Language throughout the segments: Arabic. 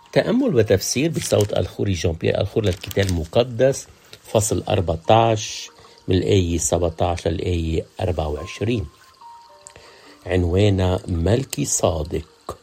تأمل وتفسير بصوت الخوري جان بيير الخور للكتاب المقدس، فصل 14 من الآية 17 للآية 24. عنوان ملكي صادق.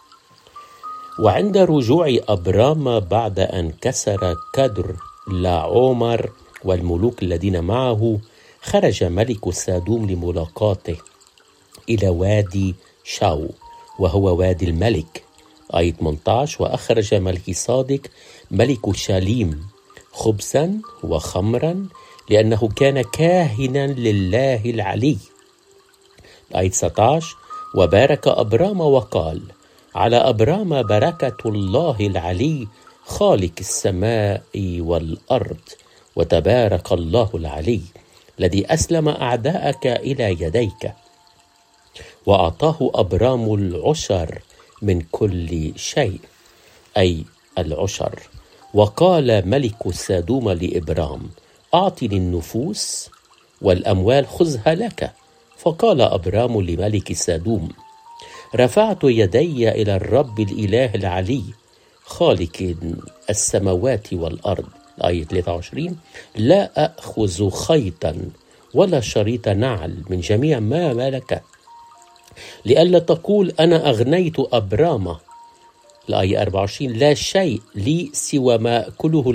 وعند رجوع أبرام بعد أن كسر كدر لاعومر والملوك الذين معه، خرج ملك سادوم لملاقاته إلى وادي شاو وهو وادي الملك. آية 18: وأخرج ملكي صادق ملك شاليم خبزا وخمرا لأنه كان كاهنا لله العلي. آية 19: وبارك أبرام وقال: على أبرام بركة الله العلي خالق السماء والأرض، وتبارك الله العلي الذي أسلم أعداءك إلى يديك. وأعطاه أبرام العشر من كل شيء، أي العشر. وقال ملك سادوم لإبرام: أعطني النفوس والأموال خذها لك. فقال أبرام لملك سادوم: رفعت يدي إلى الرب الإله العلي خالق السماوات والأرض. آية 23: لا أخذ خيطا ولا شريط نعل من جميع ما ملك، لئلا تقول أنا أغنيت أبرام. الآية 24: لا شيء لي سوى ما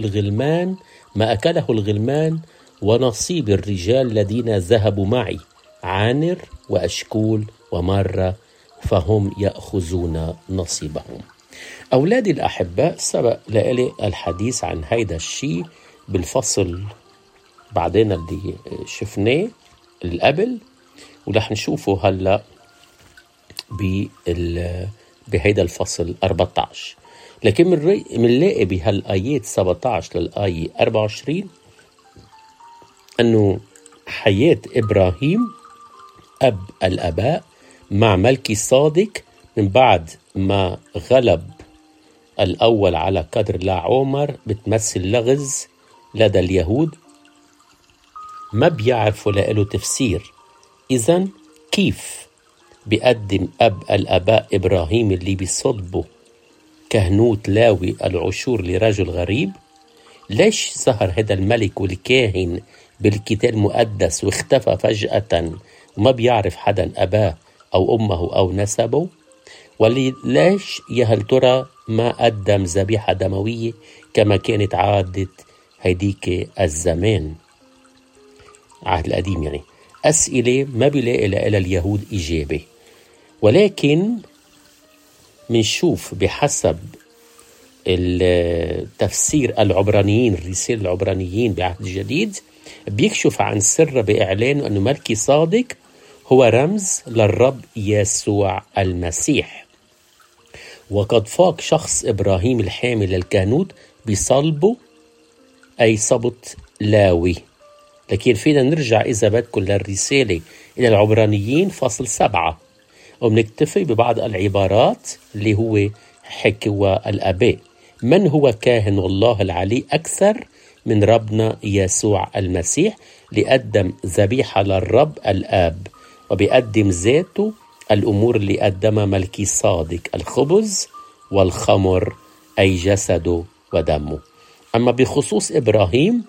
أكله الغلمان ونصيب الرجال الذين ذهبوا معي، عانر وأشكول ومرة، فهم يأخذون نصيبهم. أولادي الأحباء، سبق لي الحديث عن هيدا الشيء بالفصل بعدين اللي شفناه قبل، ورح نشوفه هلأ بهيدا الفصل 14. لكن منلاقي بهالآيات 17 للآية 24 أنه حياة إبراهيم أب الآباء مع ملكي صادق من بعد ما غلب الأول على كدر لاعومر بتمثل لغز لدى اليهود ما بيعرفوا له تفسير. إذن كيف بيقدم أب الآباء إبراهيم اللي بيصلبه كهنوت لاوي العشور لرجل غريب؟ ليش ظهر هذا الملك والكاهن بالكتاب المقدس واختفى فجأة وما بيعرف حدا أباه أو أمه أو نسبه؟ وليش يا هل ترى ما قدم ذبيحة دموية كما كانت عادة هيديك الزمان، عهد القديم يعني؟ أسئلة ما بيلاقي لها اليهود إجابة. ولكن منشوف بحسب التفسير العبرانيين، الرسالة العبرانيين بعهد الجديد، بيكشف عن سر بإعلانه أنه ملكي صادق هو رمز للرب يسوع المسيح، وقد فاق شخص إبراهيم الحامل للكهنوت بصلبه، أي صبت لاوي. لكن فينا نرجع إذا بدكم للرسالة إلى العبرانيين فصل 7، وبنكتفي ببعض العبارات اللي هو حكوى الآباء. من هو كاهن الله العلي أكثر من ربنا يسوع المسيح لقدم ذبيحة للرب الآب، وبيقدم ذاته الأمور اللي قدمها ملكي صادق، الخبز والخمر، أي جسده ودمه. أما بخصوص إبراهيم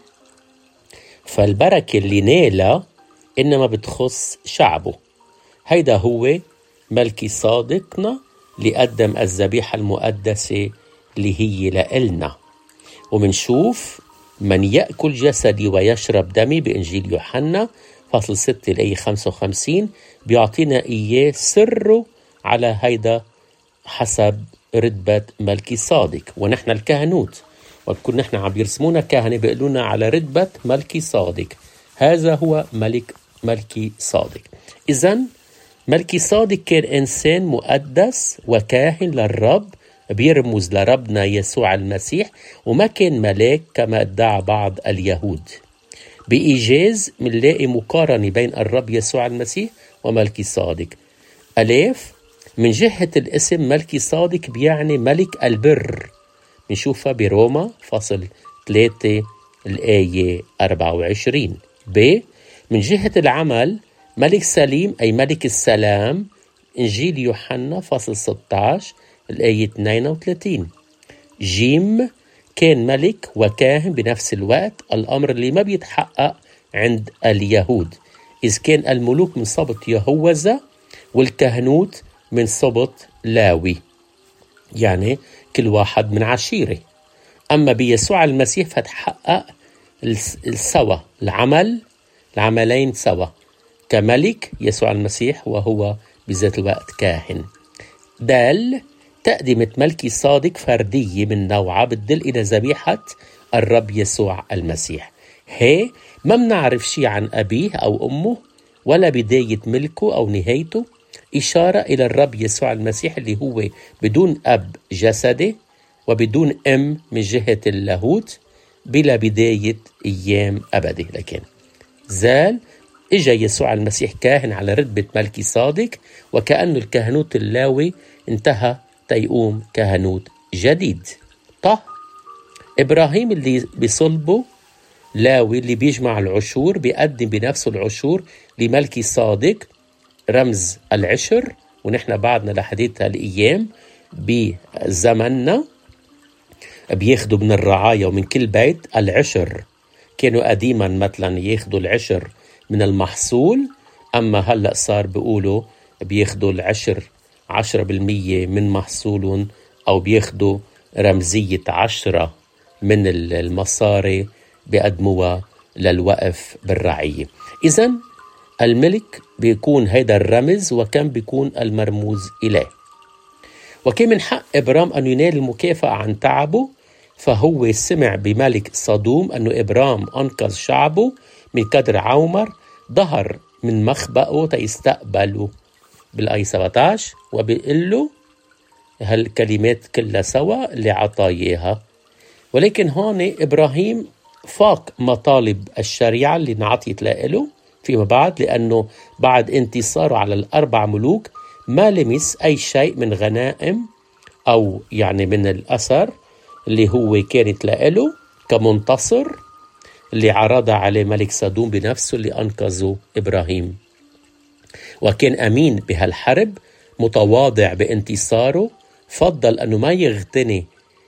فالبركة اللي نالها إنما بتخص شعبه. هيدا هو ملكي صادقنا لقدم الذبيحة المقدسة اللي هي لإلنا. ومنشوف من يأكل جسدي ويشرب دمي بإنجيل يوحنا فصل 6 الآية 55 بيعطينا إياه سره على هيدا حسب رتبة ملكي صادق. ونحن الكهنوت وكنا نحن عم يرسمونا كهنة بيقولونا على رتبة ملكي صادق. هذا هو ملكي صادق. إذن ملكي صادق كان إنسان مقدس وكاهن للرب، بيرمز لربنا يسوع المسيح، وما كان ملاك كما ادعى بعض اليهود. بإيجاز منلاقي مقارنة بين الرب يسوع المسيح وملكي صادق. ألف من جهة الاسم ملكي صادق بيعني ملك البر، نشوفها بروما فصل 3 الآية 24. ب من جهة العمل ملك سليم أي ملك السلام، إنجيل يوحنا فصل 16 الآية 32. جيم كان ملك وكاهن بنفس الوقت، الأمر اللي ما بيتحقق عند اليهود، إذ كان الملوك من سبط يهوذا والكهنوت من سبط لاوي، يعني كل واحد من عشيرة. أما بيسوع المسيح فتحقق السوا، العملين سوا، كملك يسوع المسيح وهو بذات الوقت كاهن. دال تقدمة ملكي صادق فردية من نوعها بتدل إلى ذبيحة الرب يسوع المسيح. هي ما بنعرف شيء عن أبيه أو أمه ولا بداية ملكه أو نهايته، إشارة إلى الرب يسوع المسيح اللي هو بدون أب جسدي وبدون أم من جهة اللاهوت، بلا بداية أيام أبدي. لكن زال إجا يسوع المسيح كاهن على رتبة ملكي صادق، وكأنه الكهنوت اللاوي انتهى تيقوم كهنوت جديد. إبراهيم اللي بصلبه لاوي اللي بيجمع العشور بيقدم بنفسه العشور لملكي صادق، رمز العشر، ونحن بعدنا لحديث هالأيام بزمننا بياخدوا من الرعاية ومن كل بيت العشر. كانوا قديما مثلا ياخدوا العشر من المحصول، أما هلأ صار بيقولوا بياخدوا العشر 10% من محصولهم، أو بياخدوا رمزية 10 من المصاري بيقدموها للوقف بالرعية. إذن الملك بيكون هيدا الرمز، وكان بيكون المرموز إليه. وكان من حق إبرام أن ينال المكافأة عن تعبه، فهو سمع بملك صدوم أنه إبرام أنقذ شعبه من كدر عومر، ظهر من مخبأه تيستقبله بالآية 17 وبيقول له هالكلمات كلها سوا اللي عطاياها. ولكن هون إبراهيم فاق مطالب الشريعة اللي انعطيت له فيما بعد، لأنه بعد انتصاره على الأربع ملوك ما لمس أي شيء من غنائم أو يعني من الأثر اللي هو كانت له كمنتصر اللي عرض عليه ملك سدوم بنفسه اللي أنقذه إبراهيم. وكان أمين بهالحرب، متواضع بانتصاره، فضل أنه ما يغتني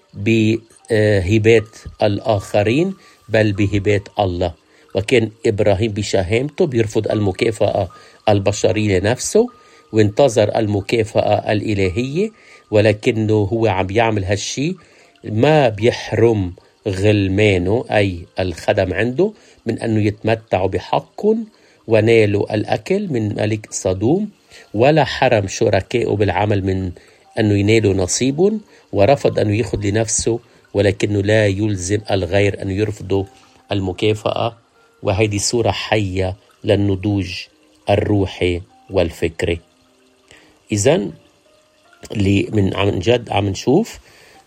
بهبات الآخرين بل بهبات الله. وكان إبراهيم بشهامته بيرفض المكافأة البشرية لنفسه وانتظر المكافأة الإلهية، ولكنه هو عم يعمل هالشي ما بيحرم غلمانه أي الخدم عنده من أنه يتمتعوا بحقهم ونالوا الأكل من ملك صدوم، ولا حرم شركائه بالعمل من أنه ينالوا نصيبهم، ورفض أنه يأخذ لنفسه، ولكنه لا يلزم الغير أن يرفضوا المكافأة. وهذه صورة حية للنضوج الروحي والفكري. إذن اللي عن جد عم نشوف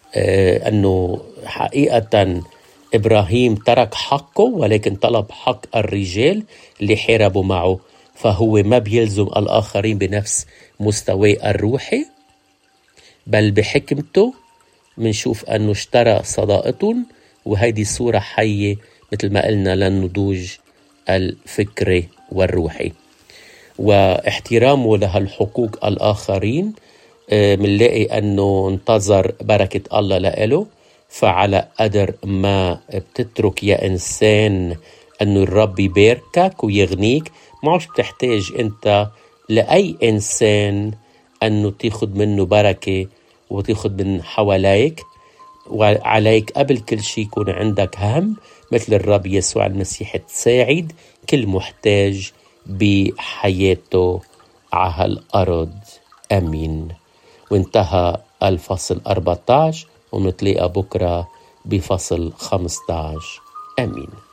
أنه حقيقة إبراهيم ترك حقه، ولكن طلب حق الرجال اللي حاربوا معه، فهو ما بيلزم الآخرين بنفس مستواه الروحي، بل بحكمته منشوف أنه اشترى صداقتهم. وهيدي صورة حية مثل ما قلنا للنضوج الفكري والروحي واحترامه لهالحقوق الآخرين. منلاقي أنه انتظر بركة الله لإله، فعلى قدر ما بتترك يا إنسان أنه الرب يباركك ويغنيك، معش بتحتاج أنت لأي إنسان أنه تاخد منه بركة وتاخد من حواليك. وعليك قبل كل شيء يكون عندك هم مثل الرب يسوع المسيح، تساعد كل محتاج بحياته على الأرض. أمين. وانتهى الفصل 14، ونتلاقى بكرة بفصل 15. أمين.